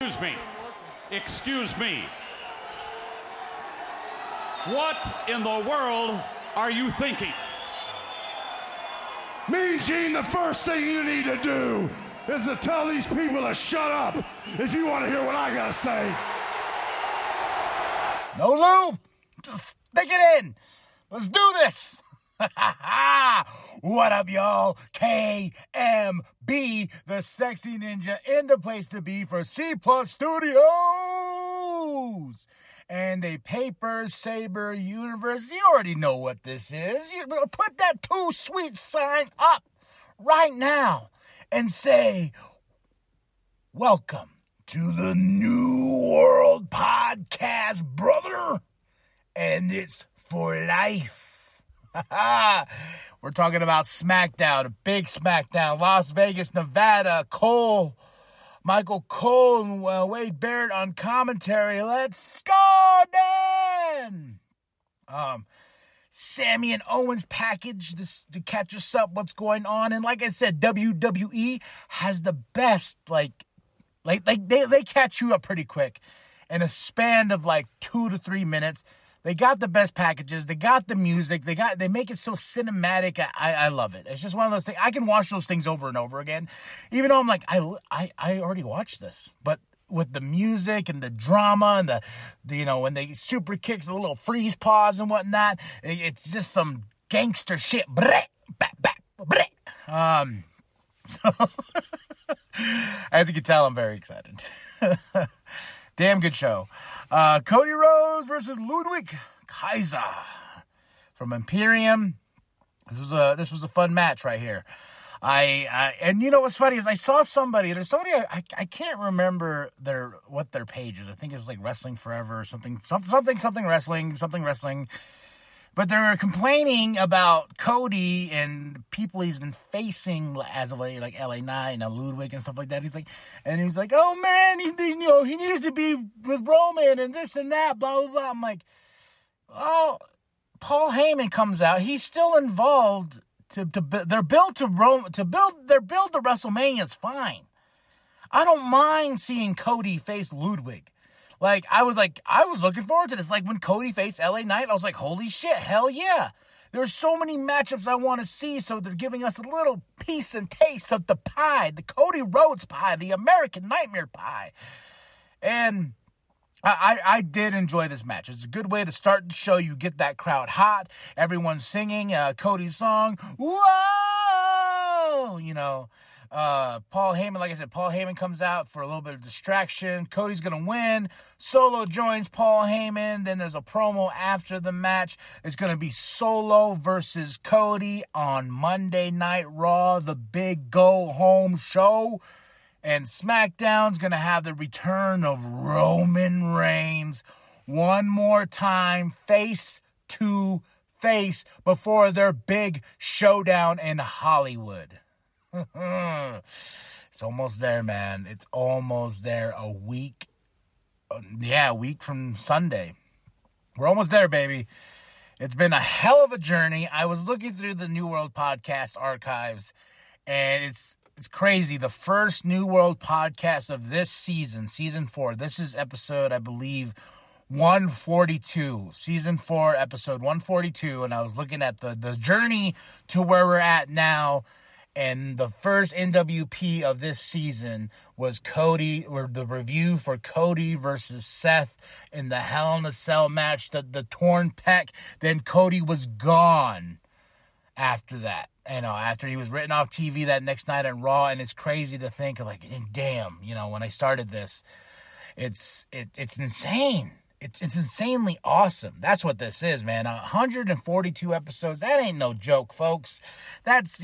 Excuse me. What in the world are you thinking? Mean Gene, the first thing you need to do is to tell these people to shut up if you want to hear what I gotta say. No lube. Just stick it in. Let's do this. What up, y'all? KMB, the sexy ninja, in the place to be for C Plus Studios and a Paper Saber universe. You already know what this is. You put that Too Sweet sign up right now and say, welcome to the New World Podcast, brother. And it's for life. We're talking about SmackDown, a big SmackDown, Las Vegas, Nevada. Michael Cole and Wade Barrett on commentary. Let's go, Dan! Sammy and Owens package this to catch us up what's going on. And like I said, WWE has the best, they catch you up pretty quick in a span of 2 to 3 minutes. They got the best packages. They got the music. They make it so cinematic. I love it. It's just one of those things. I can watch those things over and over again, even though I'm like, I already watched this. But with the music and the drama and the when they super kicks, the little freeze pause and whatnot, it's just some gangster shit. So as you can tell, I'm very excited. Damn good show. Cody Rhodes versus Ludwig Kaiser from Imperium. This was a fun match right here. And you know what's funny is I saw somebody. There's somebody I can't remember what their page is. I think it's Wrestling Forever or something wrestling. But they were complaining about Cody and people he's been facing as of late, like LA Knight and Ludwig and stuff like that. He's like, oh man, he needs to be with Roman and this and that, blah blah blah. I'm like, oh, Paul Heyman comes out. He's still involved. Their build to WrestleMania is fine. I don't mind seeing Cody face Ludwig. I was looking forward to this. When Cody faced LA Knight, I was like, holy shit, hell yeah. There's so many matchups I want to see, so they're giving us a little piece and taste of the pie, the Cody Rhodes pie, the American Nightmare pie. And I did enjoy this match. It's a good way to start the show. You get that crowd hot. Everyone's singing Cody's song. Whoa! Paul Heyman, like I said, Paul Heyman comes out for a little bit of distraction. Cody's going to win. Solo joins Paul Heyman. Then there's a promo after the match. It's going to be Solo versus Cody on Monday Night Raw, the big go-home show. And SmackDown's going to have the return of Roman Reigns one more time, face to face, before their big showdown in Hollywood. It's almost there, man. It's almost there. A week from Sunday. We're almost there, baby. It's been a hell of a journey. I was looking through the New World Podcast archives, and it's crazy. The first New World podcast of this season, season 4. This is episode, I believe, 142. Season 4, episode 142. And I was looking at the journey to where we're at now. And the first NWP of this season was the review for Cody versus Seth in the Hell in a Cell match, the torn pec. Then Cody was gone after that. After he was written off TV that next night at Raw. And it's crazy to think damn, when I started this, it's insane. It's insanely awesome. That's what this is, man. 142 episodes. That ain't no joke, folks. That's,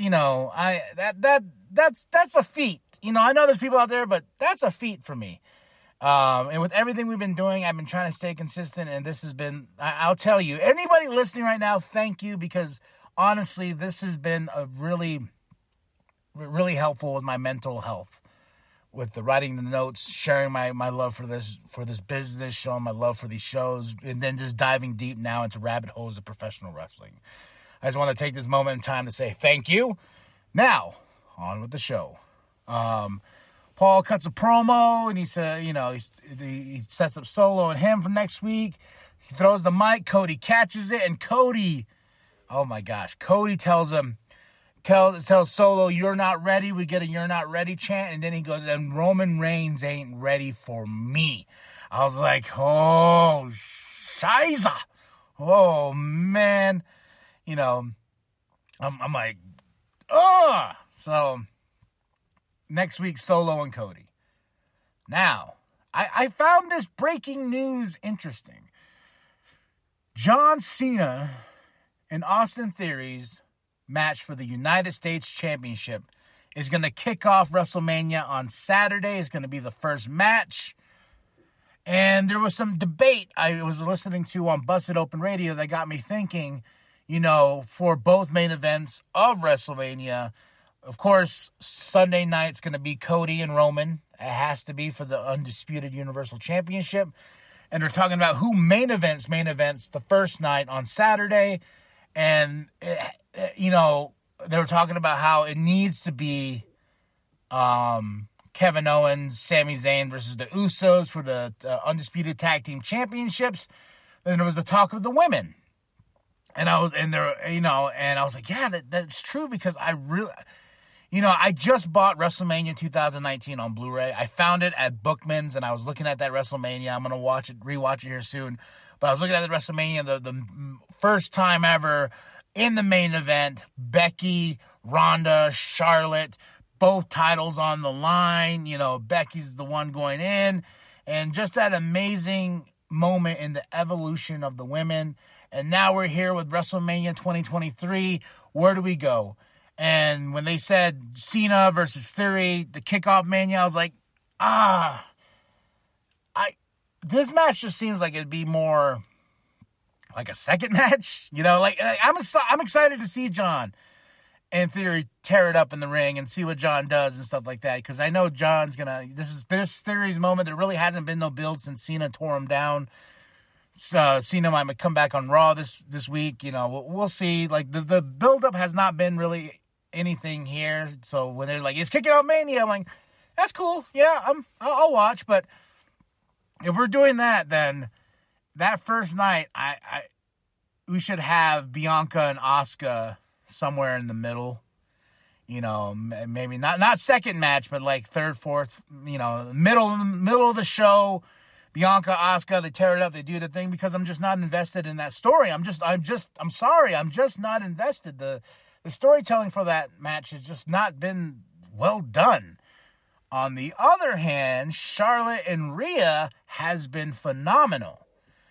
that's a feat. I know there's people out there, but that's a feat for me. And with everything we've been doing, I've been trying to stay consistent, and this has been, I'll tell you, anybody listening right now, thank you, because honestly, this has been a really, really helpful with my mental health. With the writing the notes, sharing my love for this business, showing my love for these shows, and then just diving deep now into rabbit holes of professional wrestling. I just want to take this moment in time to say thank you. Now, on with the show. Paul cuts a promo, and he said, he sets up Solo and him for next week. He throws the mic. Cody catches it, and Cody, oh my gosh, Cody tells Solo, "You're not ready." We get a "You're not ready" chant, and then he goes, "And Roman Reigns ain't ready for me." I was like, oh, scheiße. Oh, man. I'm like, oh. So, next week, Solo and Cody. Now, I found this breaking news interesting. John Cena and Austin Theory's match for the United States Championship is going to kick off WrestleMania on Saturday. It's going to be the first match. And there was some debate I was listening to on Busted Open Radio that got me thinking, for both main events of WrestleMania. Of course, Sunday night's going to be Cody and Roman. It has to be for the Undisputed Universal Championship. And they're talking about who main events the first night on Saturday. And, they were talking about how it needs to be Kevin Owens, Sami Zayn versus the Usos for the Undisputed Tag Team Championships. Then there was the talk of the women. And I was like, yeah, that's true, because I really, I just bought WrestleMania 2019 on Blu-ray. I found it at Bookman's, and I was looking at that WrestleMania. I'm going to rewatch it here soon. But I was looking at the WrestleMania, the first time ever in the main event, Becky, Ronda, Charlotte, both titles on the line. Becky's the one going in. And just that amazing moment in the evolution of the women. And now we're here with WrestleMania 2023. Where do we go? And when they said Cena versus Theory, the kickoff Mania, I was like, this match just seems like it'd be more like a second match. I'm excited to see John and Theory tear it up in the ring and see what John does and stuff like that. Because I know John's this is Theory's moment. There really hasn't been no build since Cena tore him down. Cena might come back on Raw this week. We'll see. Like, the build-up has not been really anything here. So when they're like, it's kicking out Mania, I'm like, that's cool. Yeah, I'll watch. But if we're doing that, then that first night, we should have Bianca and Asuka somewhere in the middle, maybe not second match, but like third, fourth, middle of the show. Bianca, Asuka, they tear it up, they do the thing, because I'm just not invested in that story. I'm sorry, I'm just not invested. The storytelling for that match has just not been well done. On the other hand, Charlotte and Rhea has been phenomenal.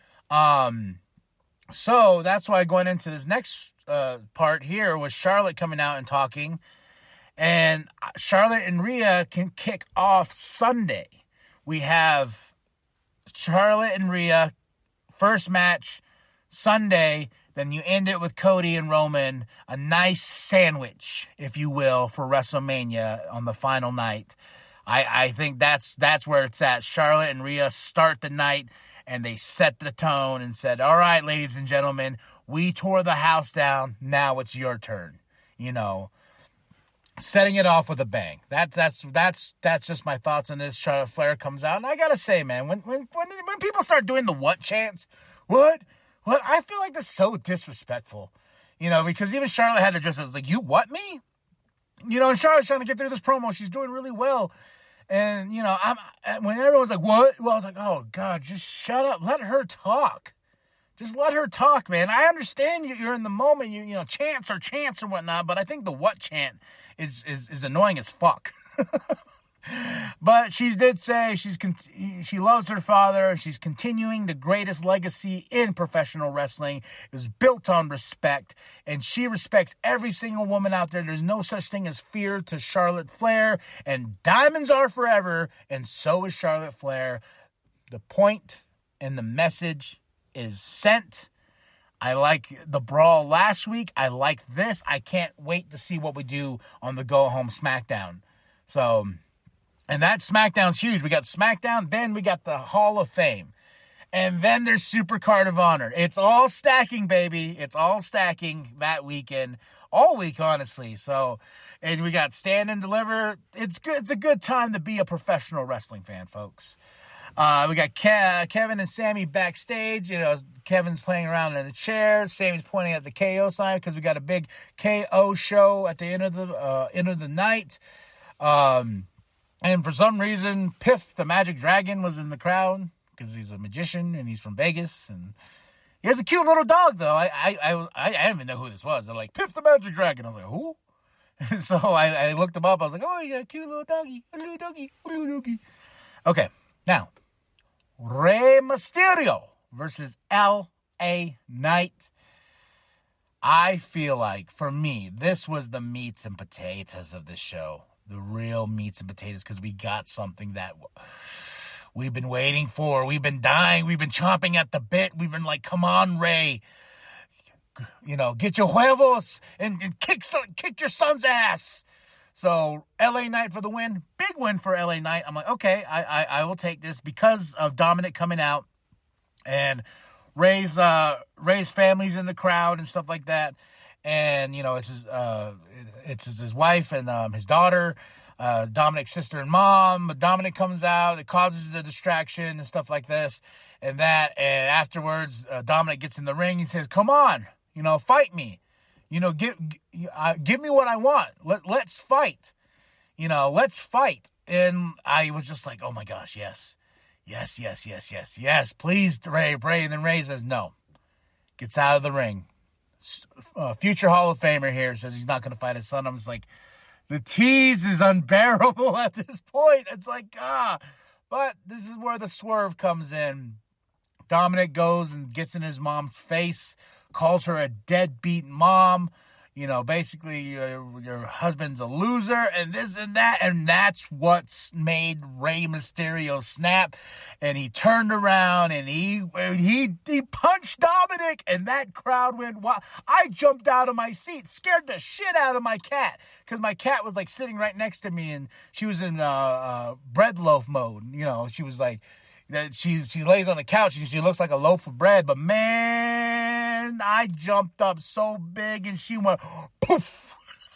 So that's why going into this next part here was Charlotte coming out and talking. And Charlotte and Rhea can kick off Sunday. We have Charlotte and Rhea, first match, Sunday. Then you end it with Cody and Roman, a nice sandwich, if you will, for WrestleMania on the final night. I think that's where it's at. Charlotte and Rhea start the night, and they set the tone and said, all right, ladies and gentlemen, we tore the house down. Now it's your turn. Setting it off with a bang. That's just my thoughts on this. Charlotte Flair comes out, and I gotta say, man, when people start doing the what chants, what, I feel like that's so disrespectful. Because even Charlotte had to address it. It's like, you what me? And Charlotte's trying to get through this promo. She's doing really well. And, when everyone's like, what? Well, I was like, oh, God, just shut up. Let her talk. Just let her talk, man. I understand you're in the moment. Chants are chants or whatnot, but I think the what chant is annoying as fuck. But she did say she loves her father. She's continuing the greatest legacy in professional wrestling. It was built on respect, and she respects every single woman out there. There's no such thing as fear to Charlotte Flair, and diamonds are forever, and so is Charlotte Flair. The point and the message is sent. I like the brawl last week. I like this. I can't wait to see what we do on the Go Home SmackDown. So, and that SmackDown's huge. We got SmackDown, then we got the Hall of Fame. And then there's Supercard of Honor. It's all stacking, baby. It's all stacking that weekend. All week, honestly. So, And we got Stand and Deliver. It's good. It's a good time to be a professional wrestling fan, folks. We got Kevin and Sammy backstage. You know, Kevin's playing around in the chair. Sammy's pointing at the KO sign because we got a big KO show at the end of the night. And for some reason, Piff, the Magic Dragon, was in the crowd because he's a magician and he's from Vegas. And he has a cute little dog, though. I didn't even know who this was. They're like, Piff, the Magic Dragon. I was like, who? So I looked him up. I was like, oh, yeah, cute little doggy. A little doggy. A little doggy. Okay, now, Rey Mysterio versus L.A. Knight. I feel like, for me, this was the meats and potatoes of this show. The real meats and potatoes, because we got something that we've been waiting for. We've been dying. We've been chomping at the bit. We've been like, come on, Rey. You know, get your huevos and kick your son's ass. So, L.A. Knight for the win. Big win for L.A. Knight. I'm like, okay, I will take this because of Dominic coming out. And Rey's family's in the crowd and stuff like that. And, you know, it's his wife and his daughter, Dominic's sister and mom. Dominic comes out. It causes a distraction and stuff like this and that. And afterwards, Dominic gets in the ring. He says, come on, you know, fight me. You know, give me what I want. Let's fight. You know, let's fight. And I was just like, oh, my gosh, yes. Yes, please, Rey. And then Rey says no. Gets out of the ring. Future Hall of Famer here says he's not going to fight his son. I'm just like, the tease is unbearable at this point. It's like, But this is where the swerve comes in. Dominic goes and gets in his mom's face, calls her a deadbeat mom. You know, basically, your husband's a loser and this and that. And that's what's made Rey Mysterio snap. And he turned around and he punched Dominic. And that crowd went wild. I jumped out of my seat, scared the shit out of my cat. Because my cat was like sitting right next to me. And she was in bread loaf mode. You know, she was like, she lays on the couch and she looks like a loaf of bread. But man, I jumped up so big and she went poof.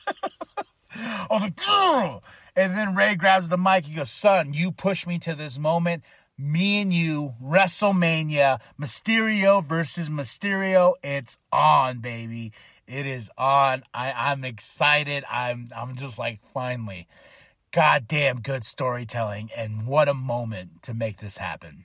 I was like, girl. And then Rey grabs the mic. He goes, son, you pushed me to this moment. Me and you, WrestleMania, Mysterio versus Mysterio. It's on, baby. It is on. I'm excited. I'm just like, finally. Goddamn good storytelling, and what a moment to make this happen.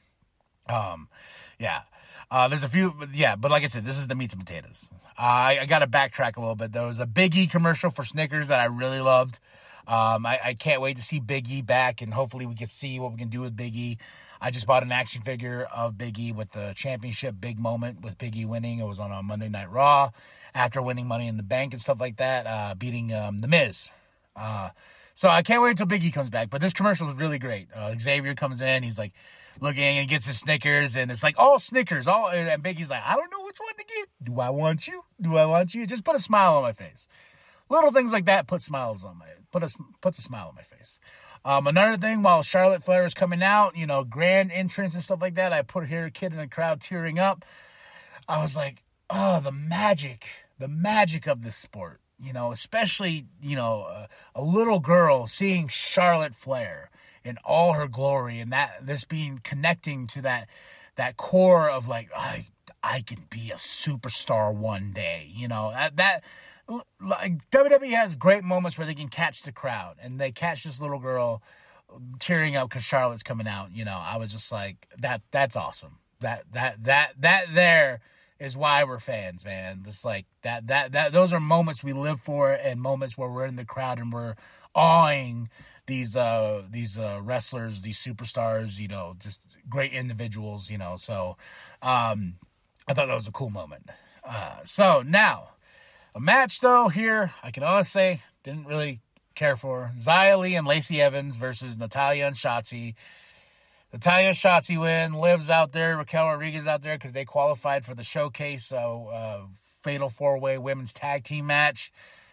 There's a few, but like I said, this is the meats and potatoes. I got to backtrack a little bit. There was a Big E commercial for Snickers that I really loved. I can't wait to see Big E back, and hopefully we can see what we can do with Big E. I just bought an action figure of Big E with the championship big moment with Big E winning. It was on a Monday Night Raw after winning Money in the Bank and stuff like that, beating The Miz. So I can't wait until Big E comes back. But this commercial is really great. Xavier comes in. He's like looking and he gets his Snickers. And it's like all Snickers. And Big E's like, I don't know which one to get. Do I want you? Just put a smile on my face. Little things like that puts a smile on my face. Another thing, while Charlotte Flair is coming out, you know, grand entrance and stuff like that, I put here a kid in the crowd tearing up. I was like, oh, the magic of this sport. You know, especially, you know, a little girl seeing Charlotte Flair in all her glory and this being connecting to that core of like, I can be a superstar one day. You know, that like WWE has great moments where they can catch the crowd and they catch this little girl tearing up because Charlotte's coming out. You know, I was just like, that's awesome. That there is why we're fans, man. Just like that those are moments we live for and moments where we're in the crowd and we're awing these wrestlers, these superstars, you know, just great individuals, you know. So I thought that was a cool moment. So now a match though here, I can honestly say didn't really care for. Xia Li and Lacey Evans versus Natalya and Shotzi. Natalya and Shotzi win. Liv's out there. Raquel Rodriguez out there because they qualified for the showcase Fatal 4-Way Women's Tag Team match.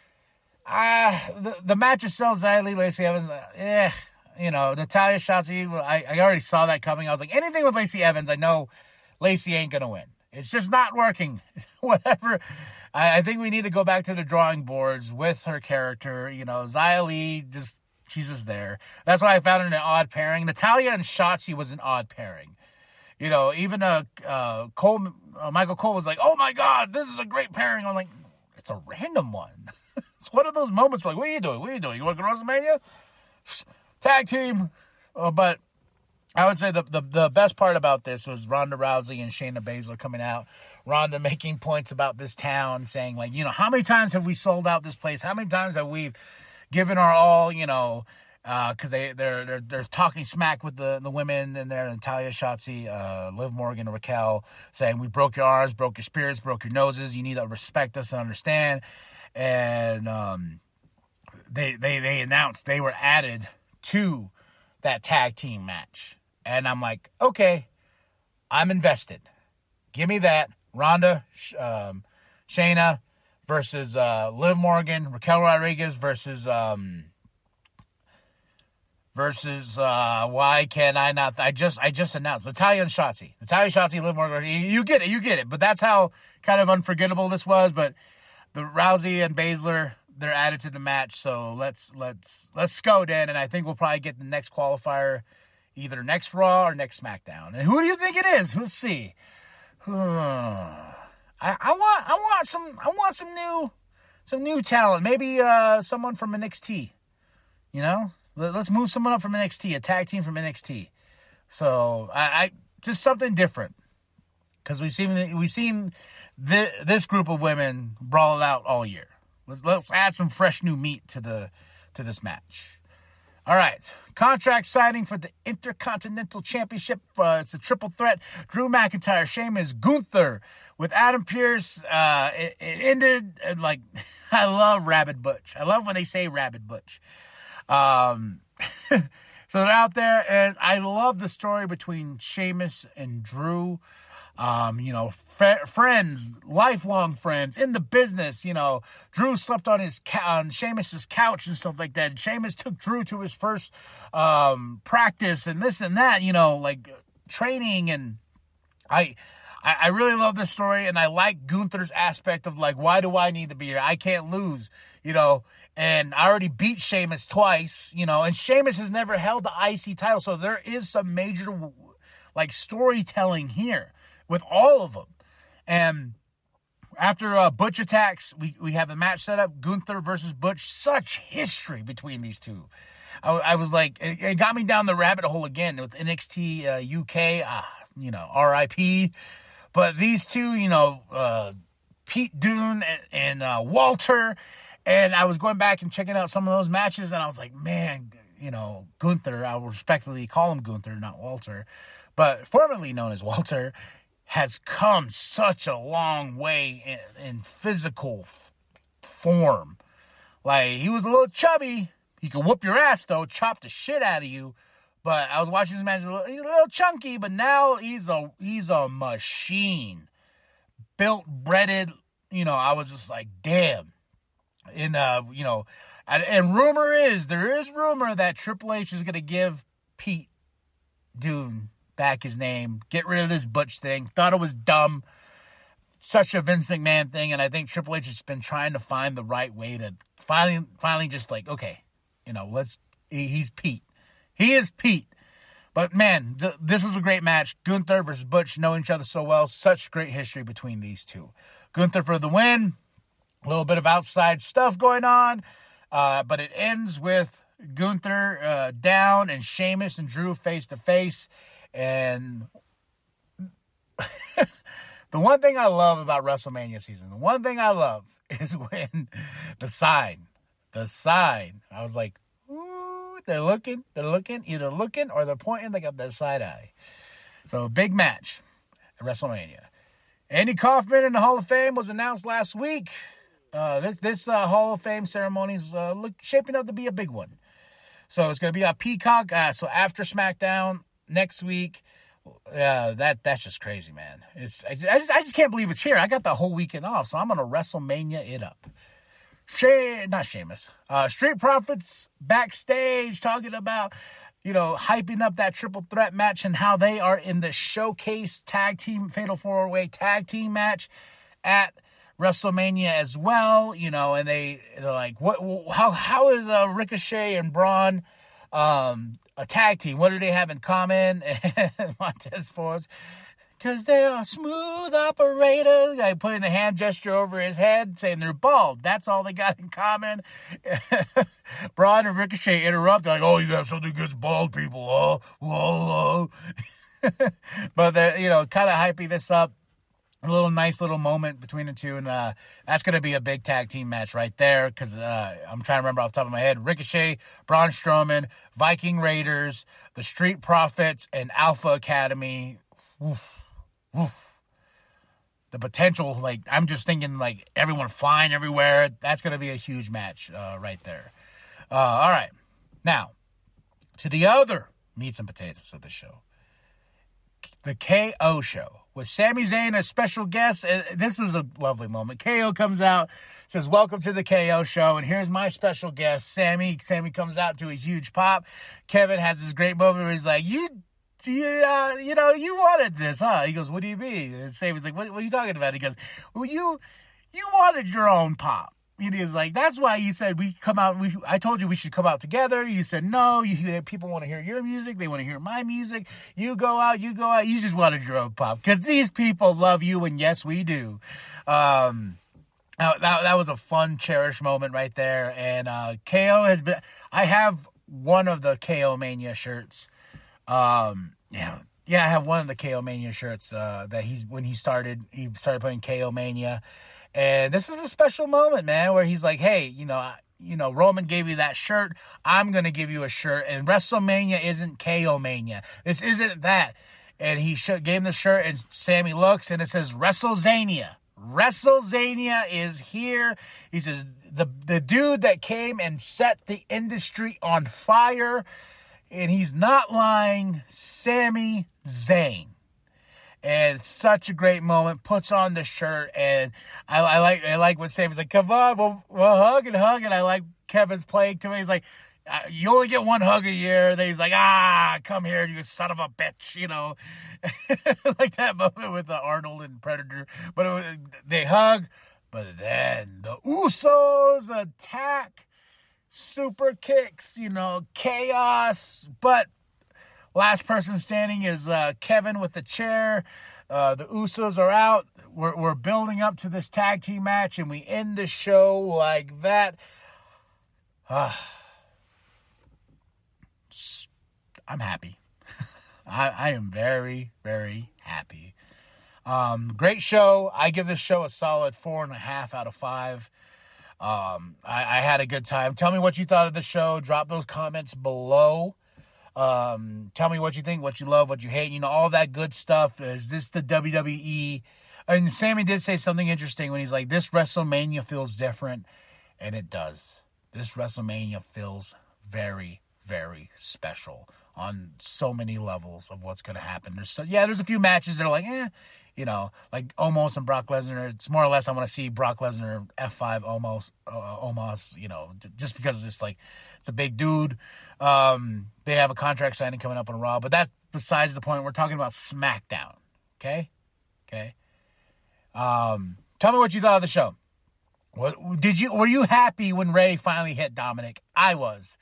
The match itself, Xia Li, Lacey Evans, you know, Natalya, Shotzi, I already saw that coming. I was like, anything with Lacey Evans, I know Lacey ain't going to win. It's just not working. Whatever. I think we need to go back to the drawing boards with her character. You know, Xia Li, she's just there. That's why I found it an odd pairing. Natalya and Shotzi was an odd pairing. You know, even Michael Cole was like, oh my God, this is a great pairing. I'm like, it's a random one. It's one of those moments where like, what are you doing? What are you doing? You want to go to WrestleMania? Tag team. But I would say the best part about this was Ronda Rousey and Shayna Baszler coming out. Ronda making points about this town, saying like, you know, how many times have we sold out this place? How many times have we given our all, you know, because they're talking smack with the women in there, Natalya, Shotzi, Liv Morgan, and Raquel, saying we broke your arms, broke your spirits, broke your noses. You need to respect us and understand. And they announced they were added to that tag team match, and I'm like, okay, I'm invested. Give me that. Ronda, Shayna versus Liv Morgan, Raquel Rodriguez versus why can I not? I just announced Natalya and Shotzi. Natalya, Shotzi, Liv Morgan. You get it. But that's how kind of unforgettable this was. But the Rousey and Baszler, they're added to the match. So let's go then. And I think we'll probably get the next qualifier either next Raw or next SmackDown. And who do you think it is? We'll see. I want some new talent. Maybe someone from NXT. You know, let's move someone up from NXT, a tag team from NXT. So I just something different, because we've seen this group of women brawl it out all year. Let's add some fresh new meat to this match. All right, contract signing for the Intercontinental Championship. It's a triple threat. Drew McIntyre, Sheamus, Gunther with Adam Pearce. It ended like, I love Rabid Butch. I love when they say Rabid Butch. So they're out there, and I love the story between Sheamus and Drew. You know, friends, lifelong friends in the business. You know, Drew slept on on Sheamus's couch and stuff like that. And Sheamus took Drew to his first practice and this and that. You know, like training. And I really love this story, and I like Gunther's aspect of like, why do I need to be here? I can't lose. You know, and I already beat Sheamus twice. You know, and Sheamus has never held the IC title, so there is some major like storytelling here with all of them. And after Butch attacks, we have the match set up, Gunther versus Butch. Such history between these two. I was like, it got me down the rabbit hole again with NXT UK, you know, RIP. But these two, you know, Pete Dunne and Walter, and I was going back and checking out some of those matches, and I was like, man, you know, Gunther, I will respectfully call him Gunther, not Walter, but formerly known as Walter, has come such a long way in physical form. Like, he was a little chubby. He could whoop your ass, though, chop the shit out of you. But I was watching this match, he's a little chunky, but now he's a machine. Built, breaded, you know, I was just like, damn. And, you know, and there is rumor that Triple H is going to give Pete Dunne back his name, get rid of this Butch thing. Thought it was dumb. Such a Vince McMahon thing, and I think Triple H has been trying to find the right way to finally just like, okay, you know, he's Pete. He is Pete. But man, this was a great match. Gunther versus Butch know each other so well. Such great history between these two. Gunther for the win. A little bit of outside stuff going on, but it ends with Gunther down and Sheamus and Drew face to face. And the one thing I love about WrestleMania season, the one thing I love is when the sign, I was like, ooh, they're looking, either looking or they're pointing, they got that side eye. So big match at WrestleMania. Andy Kaufman in the Hall of Fame was announced last week. This Hall of Fame ceremony is shaping up to be a big one. So it's going to be on Peacock. So after SmackDown, next week, that's just crazy, man. I just can't believe it's here. I got the whole weekend off, so I'm gonna WrestleMania it up. Not Sheamus. Street Profits backstage talking about, you know, hyping up that triple threat match and how they are in the Showcase Tag Team Fatal 4-Way Tag Team match at WrestleMania as well, you know, and they're like, how is Ricochet and Braun a tag team? What do they have in common? And Montez Ford, because they are smooth operators. Guy putting the hand gesture over his head, saying they're bald. That's all they got in common. Braun and Ricochet interrupt. They're like, oh, you have something against bald people, oh, whoa. But they're, you know, kind of hyping this up. A little nice little moment between the two, and that's going to be a big tag team match right there, because I'm trying to remember off the top of my head. Ricochet, Braun Strowman, Viking Raiders, the Street Profits, and Alpha Academy. Oof. The potential, like, I'm just thinking, like, everyone flying everywhere. That's going to be a huge match right there. All right. Now, to the other meats and potatoes of the show. The KO show with Sami Zayn as special guest. This was a lovely moment. KO comes out, says, welcome to the KO show, and here's my special guest, Sami. Sami comes out to a huge pop. Kevin has this great moment where he's like, you wanted this, huh? He goes, what do you mean? And Sami's like, what are you talking about? He goes, well, you wanted your own pop. And he was like, that's why you said we come out. I told you we should come out together. You said no. People want to hear your music. They want to hear my music. You go out. You just wanted your own pop because these people love you, and yes, we do. That was a fun, cherished moment right there. And KO has been. I have one of the KO Mania shirts. I have one of the KO Mania shirts that he started playing KO Mania. And this was a special moment, man, where he's like, hey, Roman gave you that shirt. I'm going to give you a shirt. And WrestleMania isn't KO Mania. This isn't that. And he gave him the shirt, and Sami looks, and it says WrestleZania. WrestleZania is here. He says, the dude that came and set the industry on fire. And he's not lying, Sami Zayn. And it's such a great moment. Puts on the shirt, and I like what Sami's like, come on, we'll hug. And I like Kevin's playing to me. He's like, you only get one hug a year. Then he's like, come here, you son of a bitch, like that moment with Arnold and Predator. But they hug, but then the Usos attack, super kicks, chaos, but last person standing is Kevin with the chair. The Usos are out. We're building up to this tag team match, and we end the show like that. I'm happy. I am very, very happy. Great show. I give this show a solid 4.5 out of 5. I had a good time. Tell me what you thought of the show. Drop those comments below. Tell me what you think, what you love, what you hate, all that good stuff. Is this the WWE? And Sami did say something interesting when he's like, this WrestleMania feels different. And it does. This WrestleMania feels very, very special on so many levels of what's going to happen. There's a few matches that are like, like Omos and Brock Lesnar. It's more or less I want to see Brock Lesnar F5 Omos, just because it's like, it's a big dude. They have a contract signing coming up on Raw, but that's besides the point. We're talking about SmackDown. Okay. Tell me what you thought of the show. Were you happy when Ray finally hit Dominic? I was.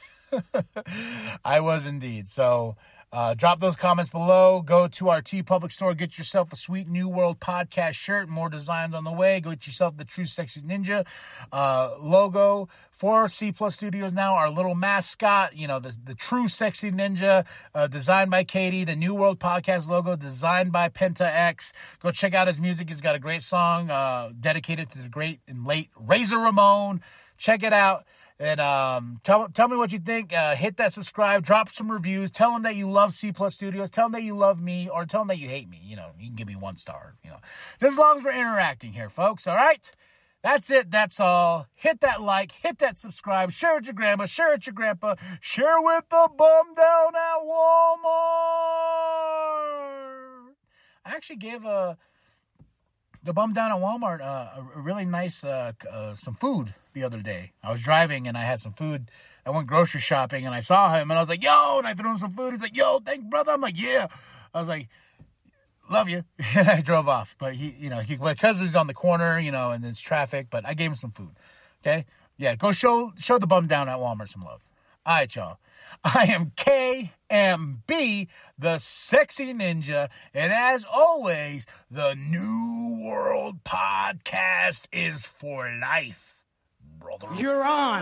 I was indeed. So, drop those comments below. Go to our TeePublic store. Get yourself a sweet New World Podcast shirt. More designs on the way. Go get yourself the True Sexy Ninja logo for C Plus Studios now. Our little mascot, the True Sexy Ninja, designed by Katie. The New World Podcast logo, designed by Penta X. Go check out his music. He's got a great song dedicated to the great and late Razor Ramon. Check it out. And tell me what you think. Hit that subscribe. Drop some reviews. Tell them that you love C Plus Studios. Tell them that you love me, or tell them that you hate me. You can give me 1 star. Just as long as we're interacting here, folks. All right. That's it. That's all. Hit that like. Hit that subscribe. Share it with your grandma. Share it with your grandpa. Share with the bum down at Walmart. I actually gave the bum down at Walmart a really nice some food the other day. I was driving and I had some food. I went grocery shopping and I saw him and I was like, yo, and I threw him some food. He's like, yo, thanks, brother. I'm like, yeah. I was like, love you. And I drove off. But because he's on the corner, and there's traffic, but I gave him some food. Okay? Yeah, go show the bum down at Walmart some love. All right, y'all. I am KMB, the Sexy Ninja, and as always, the New World Podcast is for life, brother. You're on.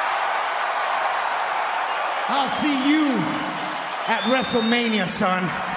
I'll see you at WrestleMania, son.